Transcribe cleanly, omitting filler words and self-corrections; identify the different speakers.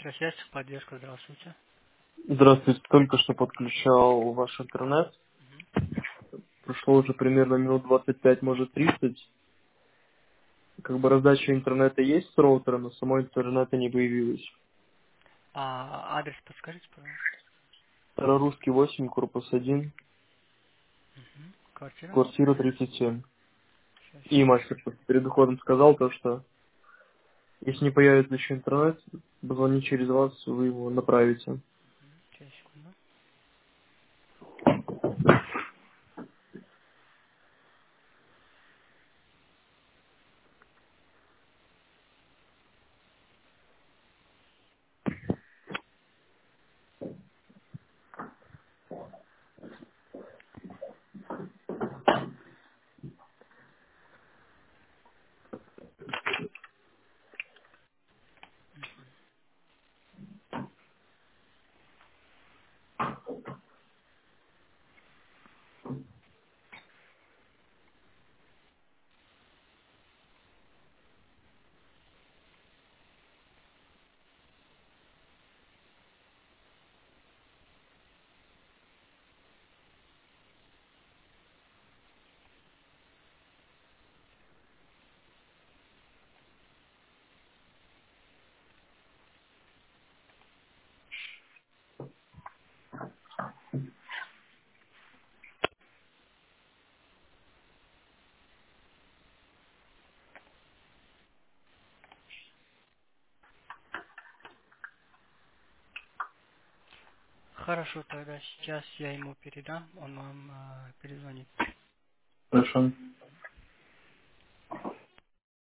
Speaker 1: Трансляция, поддержка, здравствуйте.
Speaker 2: Здравствуйте, только что подключал ваш интернет. Прошло уже примерно минут 25, может 30. Как бы раздача интернета есть с роутера, но самого интернета не появилось.
Speaker 1: А адрес подскажите, пожалуйста.
Speaker 2: Старорусский 8, корпус 1,
Speaker 1: Квартира?
Speaker 2: квартира 37.
Speaker 1: Сейчас,
Speaker 2: И
Speaker 1: секунду.
Speaker 2: мастер просто перед уходом сказал то, что если не появится еще интернет, позвони через вас, вы его направите.
Speaker 1: Сейчас, секунду. Хорошо, тогда сейчас я ему передам, он вам перезвонит.
Speaker 2: Хорошо.